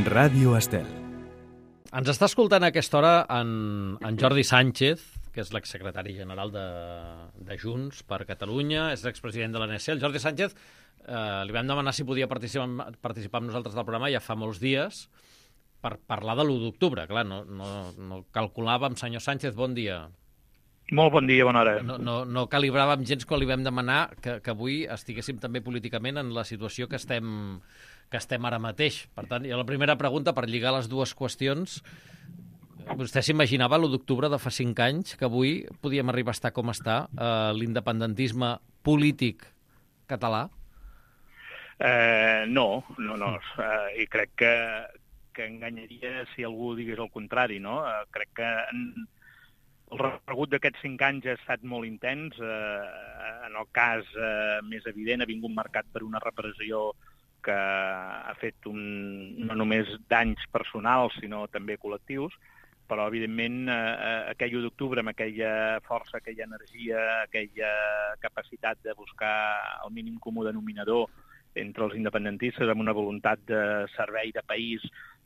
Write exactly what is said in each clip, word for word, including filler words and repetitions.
Ràdio Estel. Ens està escoltant a aquesta hora en, en Jordi Sánchez, que és l'exsecretari general de, de Junts per Catalunya, és l'expresident de l'A N C. El Jordi Sánchez eh, li vam demanar si podia participar, participar amb nosaltres del programa ja fa molts dies per parlar de l'u d'octubre. Clar, no, no, no calculàvem, senyor Sánchez, bon dia. Molt bon dia, bona hora. No, no, no calibràvem gens quan li vam demanar que, que avui estiguéssim també políticament en la situació que estem, que estem ara mateix. Per tant, i la primera pregunta, per lligar les dues qüestions, vostè s'imaginava l'u d'octubre de fa cinc anys que avui podíem arribar a estar com està eh, l'independentisme polític català? Eh, no, no, no. Eh, I crec que, que enganyaria si algú digués el contrari, no? Eh, crec que en, el recorregut d'aquests cinc anys ha estat molt intens. Eh, en el cas eh, més evident ha vingut marcat per una repressió que ha fet un, no només danys personals, sinó també col·lectius, però, evidentment, eh, aquell u d'octubre, amb aquella força, aquella energia, aquella capacitat de buscar el mínim comú denominador entre els independentistes, amb una voluntat de servei de país,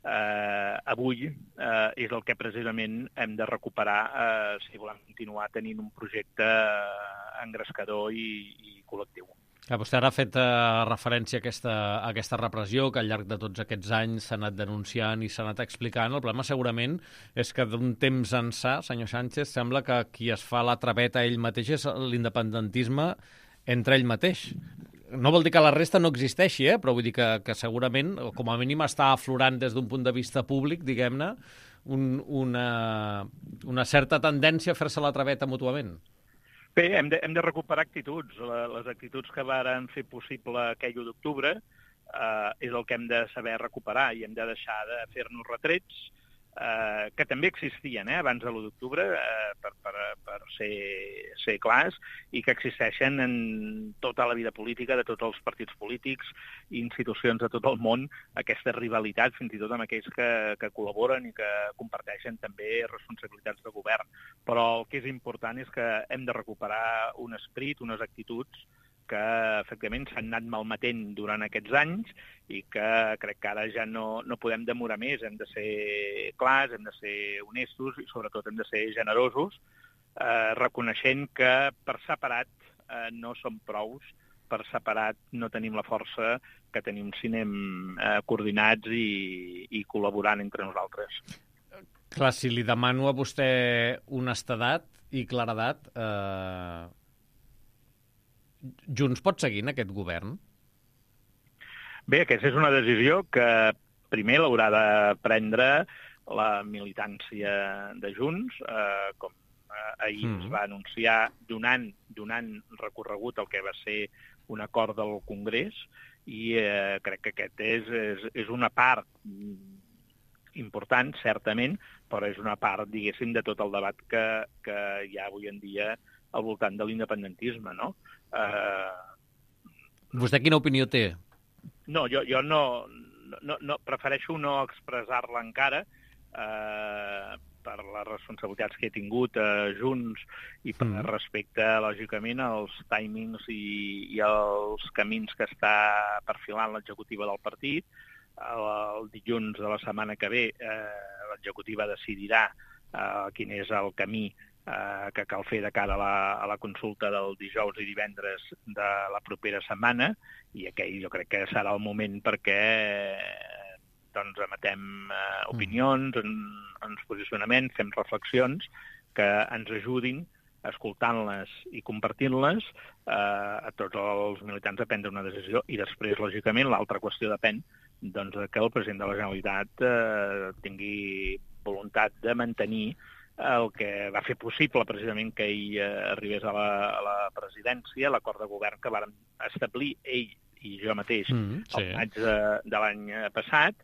eh, avui eh, és el que precisament hem de recuperar eh, si volem continuar tenint un projecte engrescador i, i col·lectiu. Ja, vostè ara ha fet eh, referència a aquesta, a aquesta repressió que al llarg de tots aquests anys s'ha anat denunciant i s'ha anat explicant. El problema segurament és que d'un temps ençà, senyor Sánchez, sembla que qui es fa la traveta ell mateix és l'independentisme entre ell mateix. No vol dir que la resta no existeixi, eh? Però vull dir que, que segurament, com a mínim, està aflorant des d'un punt de vista públic, diguem-ne, un, una, una certa tendència a fer-se la traveta mútuament. Bé, hem de, hem de recuperar actituds. Les actituds que varen fer possible aquell u d'octubre eh, és el que hem de saber recuperar i hem de deixar de fer-nos retrets eh, que també existien eh, abans de l'u d'octubre, eh, per, per, per ser, ser clars, i que existeixen en tota la vida política de tots els partits polítics i institucions de tot el món, aquesta rivalitat, fins i tot amb aquells que, que col·laboren i que comparteixen també responsabilitats de govern. Però el que és important és que hem de recuperar un esperit, unes actituds que efectivament s'han anat malmetent durant aquests anys i que crec que ara ja no, no podem demorar més. Hem de ser clars, hem de ser honestos i sobretot hem de ser generosos, eh, reconeixent que per separat eh, no som prous, per separat no tenim la força que tenim si anem eh, coordinats i, i col·laborant entre nosaltres. Clar, si li demano a vostè honestedat i claredat, eh... Junts pot seguir en aquest govern? Bé, aquesta és una decisió que primer l'haurà de prendre la militància de Junts, eh, com ahir mm. es va anunciar donant, donant recorregut al que va ser un acord del Congrés, i eh, crec que aquest és, és, és una part important, certament, però és una part, diguéssim, de tot el debat que, que hi ha avui en dia al voltant de l'independentisme, no? Uh... Vostè quina opinió té? No, jo, jo no, no, no... Prefereixo no expressar-la encara uh, per les responsabilitats que he tingut a Junts i per mm. respecte, lògicament, als timings i, i als camins que està perfilant l'executiva del partit. El, el dilluns de la setmana que ve eh, l'executiva decidirà eh, quin és el camí eh, que cal fer de cara a la, a la consulta del dijous i divendres de la propera setmana, i aquell jo crec que serà el moment perquè eh, doncs emetem eh, opinions, en, ens posicionament, fem reflexions que ens ajudin, escoltant-les i compartint-les, eh, a tots els militants a prendre una decisió. I després, lògicament, l'altra qüestió depèn doncs, que el president de la Generalitat eh, tingui voluntat de mantenir el que va fer possible precisament que ell eh, arribés a la, a la presidència, l'acord de govern que vàrem establir ell i jo mateix mm, sí. el maig de, de l'any passat,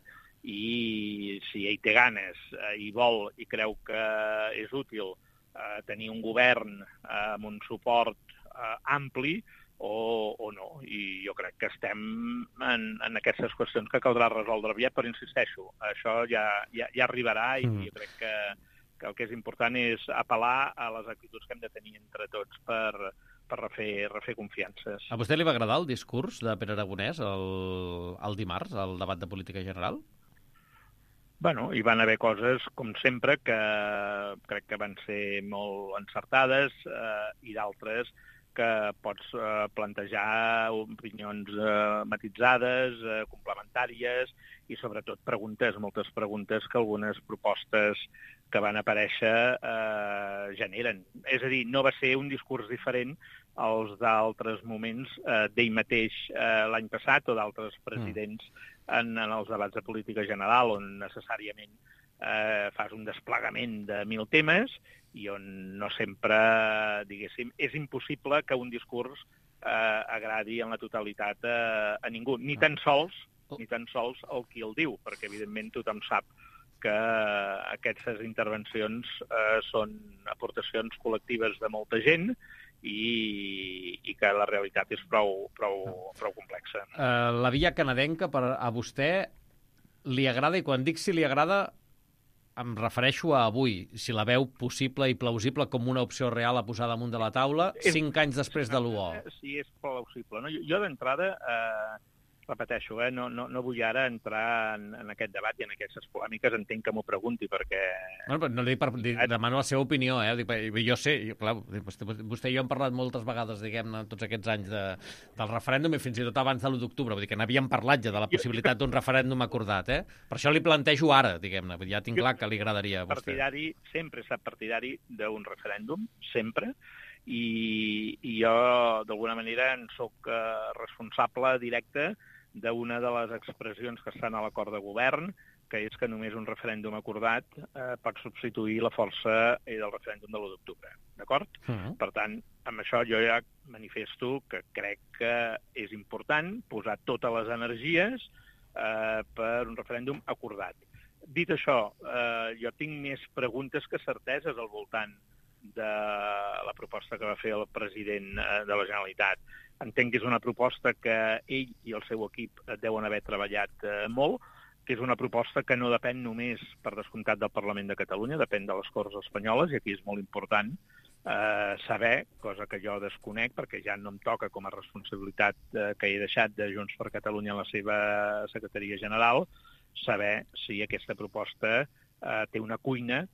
i si ell té ganes eh, i vol i creu que és útil eh, tenir un govern eh, amb un suport eh, ampli o, o no. I jo crec que estem en, en aquestes qüestions que caldrà resoldre aviat, però insisteixo, això ja, ja, ja arribarà i mm. jo crec que, que el que és important és apel·lar a les actituds que hem de tenir entre tots per, per refer, refer confiances. A vostè li va agradar el discurs de Pere Aragonès el, el dimarts, al debat de política general? Bueno, hi van haver coses, com sempre, que crec que van ser molt encertades eh, i d'altres que pots eh, plantejar opinions eh, matitzades, eh, complementàries i, sobretot, preguntes, moltes preguntes que algunes propostes que van aparèixer eh, generen. És a dir, no va ser un discurs diferent als d'altres moments eh, d'ell mateix eh, l'any passat o d'altres presidents en, en els debats de política general, on necessàriament eh, fas un desplegament de mil temes i on no sempre, diguéssim, és impossible que un discurs eh, agradi en la totalitat eh, a ningú, ni tan sols ni tan sols el qui el diu, perquè evidentment tothom sap que aquestes intervencions eh, són aportacions col·lectives de molta gent i, i que la realitat és prou, prou, prou complexa. Uh, la via canadenca, per a vostè, li agrada, i quan dic si li agrada, em refereixo a avui, si la veu possible i plausible com una opció real a posar damunt de la taula, és, cinc anys després de l'u o. Sí, és plausible. No? Jo, jo d'entrada... Eh, repeteixo, eh? no, no, no vull ara entrar en, en aquest debat i en aquestes polèmiques, entenc que m'ho pregunti, perquè... Bueno, però no li, per, li demano la seva opinió, eh? Jo sé, clar, vostè, vostè i jo hem parlat moltes vegades, diguem-ne, tots aquests anys de, del referèndum i fins i tot abans de l'u d'octubre, vull dir que n'havíem parlat ja de la possibilitat d'un referèndum acordat, eh? Per això li plantejo ara, diguem-ne, ja tinc clar que li agradaria a vostè. Partidari, sempre he estat partidari d'un referèndum, sempre, i, i jo, d'alguna manera, en soc eh, responsable directe d'una de les expressions que estan a l'acord de govern, que és que només un referèndum acordat eh, pot substituir la força del referèndum de l'u d'octubre. D'acord? Uh-huh. Per tant, amb això jo ja manifesto que crec que és important posar totes les energies eh, per un referèndum acordat. Dit això, eh, jo tinc més preguntes que certeses al voltant de la proposta que va fer el president de la Generalitat. Entenc que és una proposta que ell i el seu equip deuen haver treballat eh, molt, que és una proposta que no depèn només, per descomptat, del Parlament de Catalunya, depèn de les Corts Espanyoles, i aquí és molt important eh, saber, cosa que jo desconec, perquè ja no em toca com a responsabilitat eh, que he deixat de Junts per Catalunya en la seva secretaria general, saber si aquesta proposta eh, té una cuina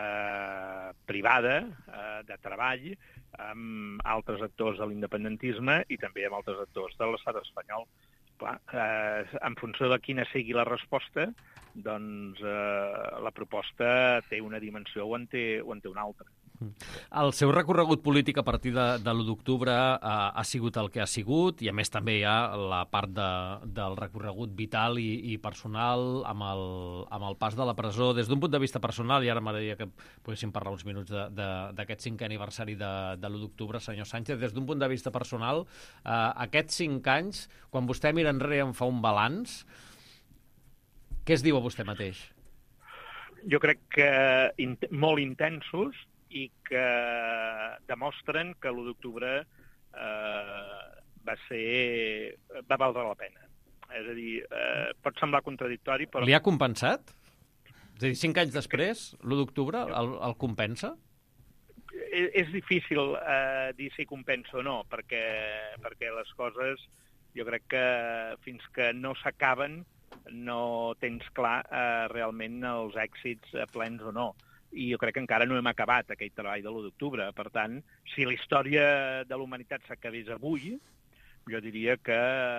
Eh, privada, eh, de treball, amb altres actors de l'independentisme i també amb altres actors de l'estat espanyol. Clar, eh, en funció de quina sigui la resposta, doncs eh, la proposta té una dimensió o en té, o en té una altra. El seu recorregut polític a partir de, de l'u d'octubre ha, ha sigut el que ha sigut, i a més també hi ha la part de, del recorregut vital i, i personal amb el, amb el pas de la presó. Des d'un punt de vista personal, i ara m'agradaria que poguéssim parlar uns minuts d'aquest cinquè aniversari de, de l'u d'octubre, senyor Sánchez, des d'un punt de vista personal, eh, aquests cinc anys, quan vostè mira enrere i en fa un balanç, què es diu a vostè mateix? Jo crec que in, molt intensos, i que demostren que l'u d'octubre eh, va ser... va valdre la pena. És a dir, eh, pot semblar contradictori, però... Li ha compensat? És a dir, cinc anys després, l'u d'octubre, el, el compensa? És, és difícil eh, dir si compensa o no, perquè, perquè les coses, jo crec que fins que no s'acaben, no tens clar eh, realment els èxits eh, plens o no. I jo crec que encara no hem acabat aquell treball de l'u d'octubre. Per tant, si la història de la humanitat s'acabés avui, jo diria que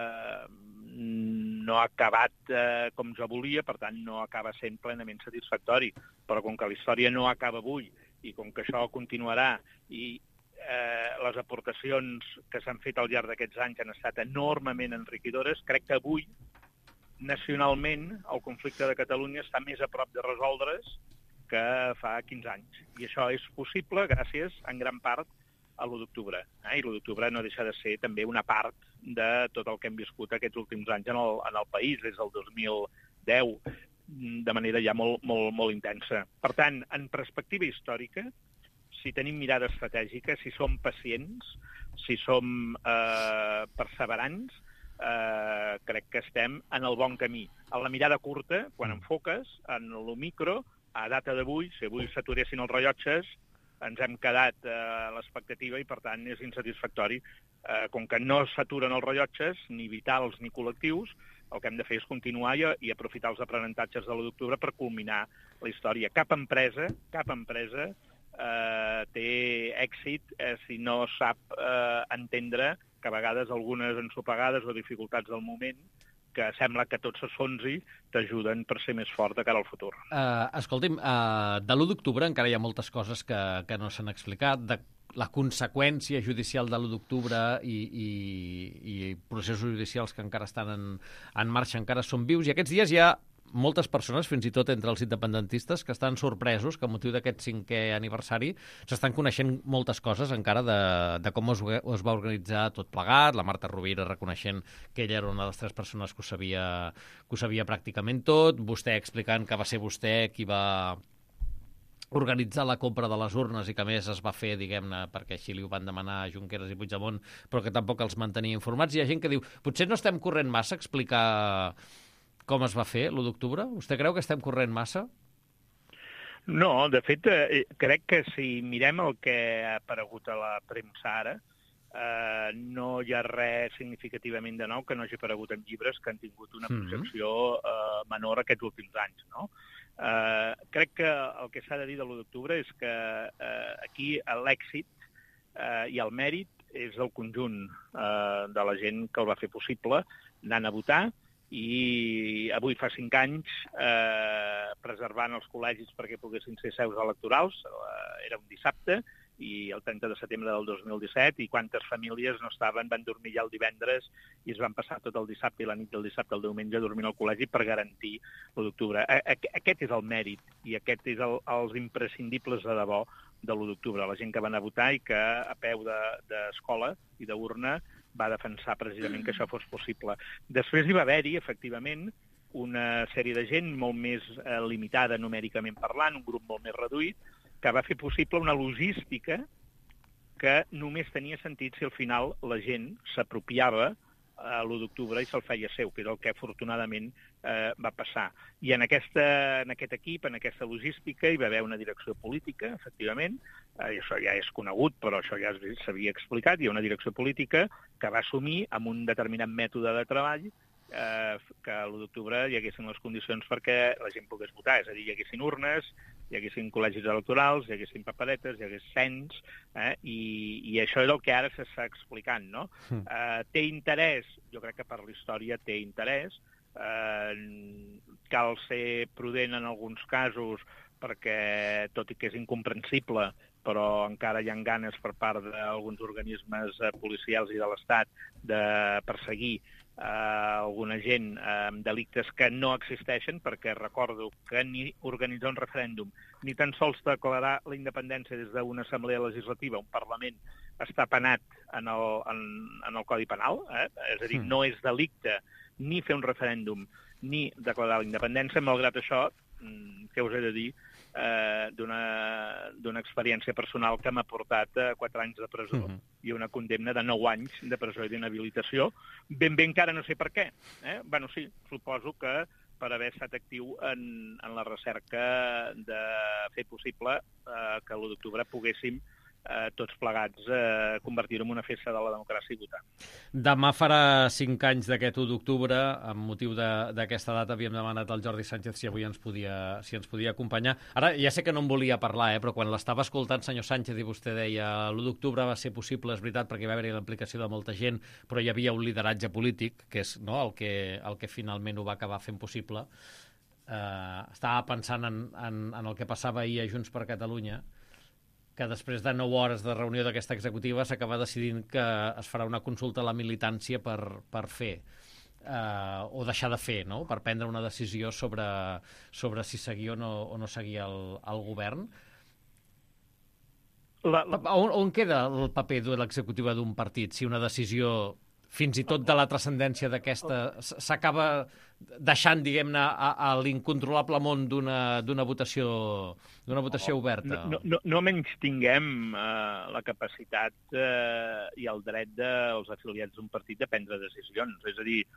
no ha acabat eh, com jo volia, per tant, no acaba sent plenament satisfactori. Però com que la història no acaba avui i com que això continuarà i eh, les aportacions que s'han fet al llarg d'aquests anys han estat enormement enriquidores, crec que avui, nacionalment, el conflicte de Catalunya està més a prop de resoldre's que fa quinze anys. I això és possible gràcies, en gran part, a l'u d'octubre. Eh? I l'u d'octubre no deixa de ser també una part de tot el que hem viscut aquests últims anys en el, en el país, des del dos mil deu, de manera ja molt, molt, molt intensa. Per tant, en perspectiva històrica, si tenim mirada estratègica, si som pacients, si som eh, perseverants, eh, crec que estem en el bon camí. En la mirada curta, quan enfoques, en el micro, a data d'avui, si avui s'aturessin els rellotges, ens hem quedat a l'expectativa i, per tant, és insatisfactori. Eh, com que no s'aturen els rellotges, ni vitals ni col·lectius, el que hem de fer és continuar i, i aprofitar els aprenentatges de l'u d'octubre per culminar la història. Cap empresa, cap empresa eh, té èxit eh, si no sap eh, entendre que a vegades algunes ensopegades o dificultats del moment que sembla que tot s'esfonsi, t'ajuden per ser més fort de cara al futur. Uh, escolti'm, uh, de l'u d'octubre encara hi ha moltes coses que, que no s'han explicat, de la conseqüència judicial de l'u d'octubre i, i, i processos judicials que encara estan en, en marxa, encara són vius, i aquests dies hi ha moltes persones, fins i tot entre els independentistes, que estan sorpresos que a motiu d'aquest cinquè aniversari s'estan coneixent moltes coses encara de, de com es, es va organitzar tot plegat, la Marta Rovira reconeixent que ella era una de les tres persones que ho sabia, que ho sabia pràcticament tot, vostè explicant que va ser vostè qui va organitzar la compra de les urnes i que a més es va fer, diguem-ne, perquè així li ho van demanar a Junqueras i Puigdemont, però que tampoc els mantenia informats. Hi ha gent que diu, potser no estem corrent massa a explicar com es va fer l'u d'octubre? Vostè creu que estem corrent massa? No, de fet, eh, crec que si mirem el que ha aparegut a la premsa ara, eh, no hi ha res significativament de nou que no hagi aparegut en llibres que han tingut una projecció eh, menor aquests últims anys, no? Eh, crec que el que s'ha de dir de l'u d'octubre és que eh, aquí l'èxit eh, i el mèrit és el conjunt eh, de la gent que el va fer possible, anant a votar, i avui fa cinc anys, eh, preservant els col·legis perquè poguessin ser seus electorals, eh, era un dissabte, i el trenta de setembre del dos mil disset, i quantes famílies no estaven, van dormir ja el divendres i es van passar tot el dissabte i la nit del dissabte al diumenge dormint al col·legi per garantir l'u d'octubre. Aquest és el mèrit i aquest és el, els imprescindibles de debò de l'u d'octubre. La gent que va anar a votar i que a peu d'escola i d'urna va defensar precisament que això fos possible. Després hi va haver-hi, efectivament, una sèrie de gent molt més eh, limitada numèricament parlant, un grup molt més reduït, que va fer possible una logística que només tenia sentit si al final la gent s'apropiava a l'u d'octubre i se'l feia seu, que és el que afortunadament eh, va passar. I en, aquesta, en aquest equip, en aquesta logística, hi va haver una direcció política, efectivament, eh, i això ja és conegut, però això ja s'havia explicat, hi ha una direcció política que va assumir amb un determinat mètode de treball eh, que a l'u d'octubre hi haguessin les condicions perquè la gent pogués votar, és a dir, hi haguessin urnes, hi haguessin col·legis electorals, hi haguessin paperetes, hi hagués cens, eh, i, i això és el que ara s'està explicant, no? Mm. Eh, té interès, jo crec que per la història té interès, eh, cal ser prudent en alguns casos perquè, tot i que és incomprensible, però encara hi ha ganes per part d'alguns organismes eh, policials i de l'Estat de perseguir eh, alguna gent amb eh, delictes que no existeixen, perquè recordo que ni organitzar un referèndum, ni tan sols declarar la independència des d'una assemblea legislativa, un Parlament, està penat en el, en, en el Codi Penal, eh? És a dir, no és delicte ni fer un referèndum ni declarar la independència. Malgrat això, què us he de dir, eh, d'una experiència personal que m'ha portat a quatre anys de presó uh-huh. i una condemna de nou anys de presó i d'inhabilitació. Ben bé encara no sé per què. Eh? Bueno, sí, suposo que per haver estat actiu en, en la recerca de fer possible eh, que l'u d'octubre poguéssim eh, tots plegats eh, convertir-ho en una festa de la democràcia i votar. Demà farà cinc anys d'aquest u d'octubre. Amb motiu d'aquesta data havíem demanat al Jordi Sánchez si avui ens podia, si ens podia acompanyar. Ara, ja sé que no en volia parlar, eh, però quan l'estava escoltant, senyor Sánchez, i vostè deia l'u d'octubre va ser possible, és veritat, perquè va haver-hi l'implicació de molta gent, però hi havia un lideratge polític, que és no, el, que, el que finalment ho va acabar fent possible. Eh, estava pensant en, en, en el que passava ahir a Junts per Catalunya, que després de nou hores de reunió d'aquesta executiva s'acaba decidint que es farà una consulta a la militància per, per fer eh, o deixar de fer, no? Per prendre una decisió sobre, sobre si seguir o no, o no seguir el, el govern. La, la... On, on queda el paper de l'executiva d'un partit si una decisió, fins i tot de la transcendència d'aquesta, s'acaba deixant, diguem-ne, a, a l'incontrolable món d'una votació, d'una votació oberta? No, no, no menys tinguem eh, la capacitat eh, i el dret dels afiliats d'un partit de prendre decisions. És a dir,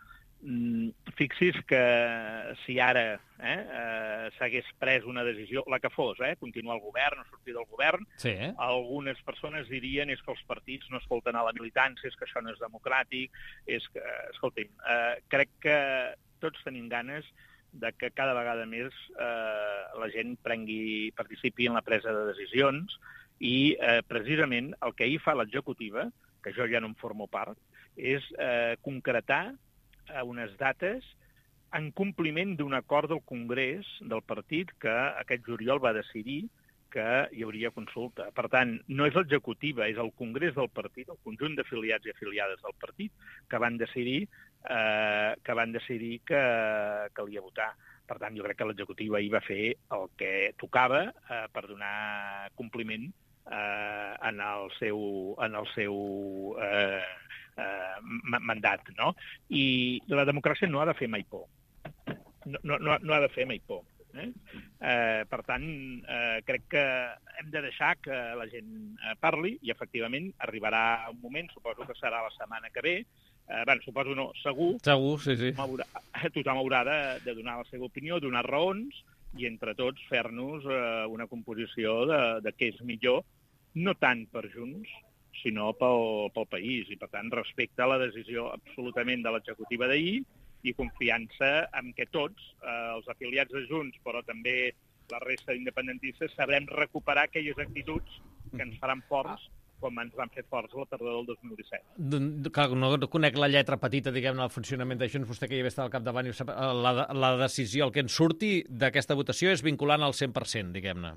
fixi's que si ara eh, eh, s'hagués pres una decisió, la que fos, eh, continuar el govern o sortir del govern, sí, eh? algunes persones dirien és que els partits no escolten a la militància, és que això no és democràtic, és que, escolti'm, eh, crec que tots tenim ganes de que cada vegada més eh, la gent prengui, participi en la presa de decisions i eh, precisament el que ahir fa l'executiva, que jo ja no en formo part, és eh, concretar unes dates en compliment d'un acord del Congrés del partit que aquest juliol va decidir que hi hauria consulta. Per tant, no és l'executiva, és el Congrés del partit, el conjunt d'afiliats i afiliades del partit, que van decidir eh, que van decidir que calia votar. Per tant, jo crec que l'executiva ahir va fer el que tocava eh, per donar compliment eh, en el seu, en el seu eh, eh, mandat, no? I la democràcia no ha de fer mai por. No, no, no ha de fer mai por. Eh? Eh, per tant, eh, crec que hem de deixar que la gent eh, parli i, efectivament, arribarà un moment, suposo que serà la setmana que ve, eh, bueno, suposo no, segur, segur sí, sí. Tothom haurà, tothom haurà de, de donar la seva opinió, donar raons i, entre tots, fer-nos eh, una composició de, de què és millor, no tant per Junts, sinó pel, pel país. I, per tant, respecte a la decisió absolutament de l'executiva d'ahir i confiança en què tots, eh, els afiliats de Junts, però també la resta d'independentistes, sabrem recuperar aquelles actituds que ens faran forts com ens van fer forts la tardor del dos mil disset. Clar, no conec la lletra petita, diguem-ne, del funcionament de Junts, vostè que hi va estar al capdavant, la, la decisió, el que en surti d'aquesta votació és vinculant al cent per cent, diguem-ne.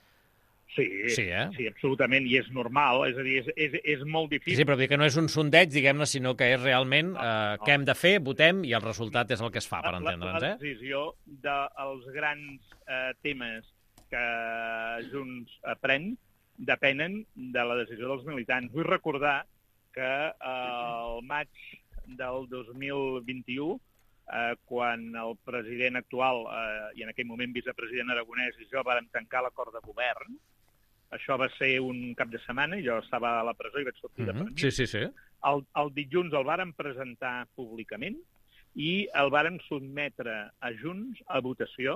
Sí, sí, eh? sí, absolutament, i és normal, és a dir, és, és, és molt difícil. Sí, sí, però dir que no és un sondeig, diguem-ne, sinó que és realment no, eh, no. què hem de fer, votem, i el resultat és el que es fa, per entendre'ns, eh? La decisió dels grans eh, temes que Junts eh, pren depenen de la decisió dels militants. Vull recordar que eh, el maig del dos mil vint-i-u, eh, quan el president actual eh, i en aquell moment vicepresident Aragonès i jo vàrem tancar l'acord de govern, això va ser un cap de setmana, i jo estava a la presó i vaig sortir de permís. Sí, sí, sí. El, el dilluns el vàrem presentar públicament i el vàrem sotmetre a Junts a votació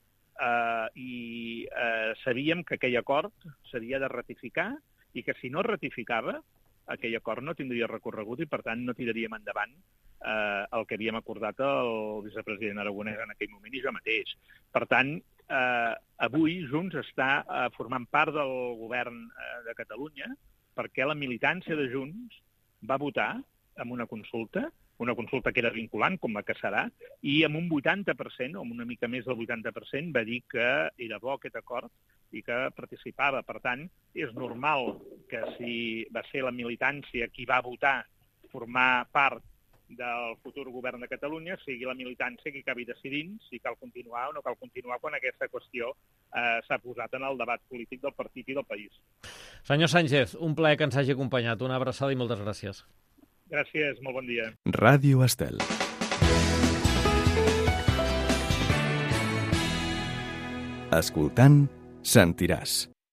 eh, i eh, sabíem que aquell acord s'havia de ratificar i que si no es ratificava, aquell acord no tindria recorregut i, per tant, no tiraríem endavant eh, el que havíem acordat el vicepresident Aragonès en aquell moment i jo mateix. Per tant, eh, avui Junts està eh, formant part del govern eh, de Catalunya perquè la militància de Junts va votar en una consulta, una consulta que era vinculant, com la que serà, i amb un vuitanta per cent, o amb una mica més del vuitanta per cent, va dir que era bo aquest acord i que participava. Per tant, és normal que si va ser la militància qui va votar formar part del futur govern de Catalunya, sigui la militància qui acabi decidint si cal continuar o no cal continuar quan aquesta qüestió eh, s'ha posat en el debat polític del partit i del país. Senyor Sánchez, un plaer que ens hagi acompanyat. Una abraçada i moltes gràcies. Gràcies, molt bon dia. Ràdio Estel. Escoltant, sentiràs.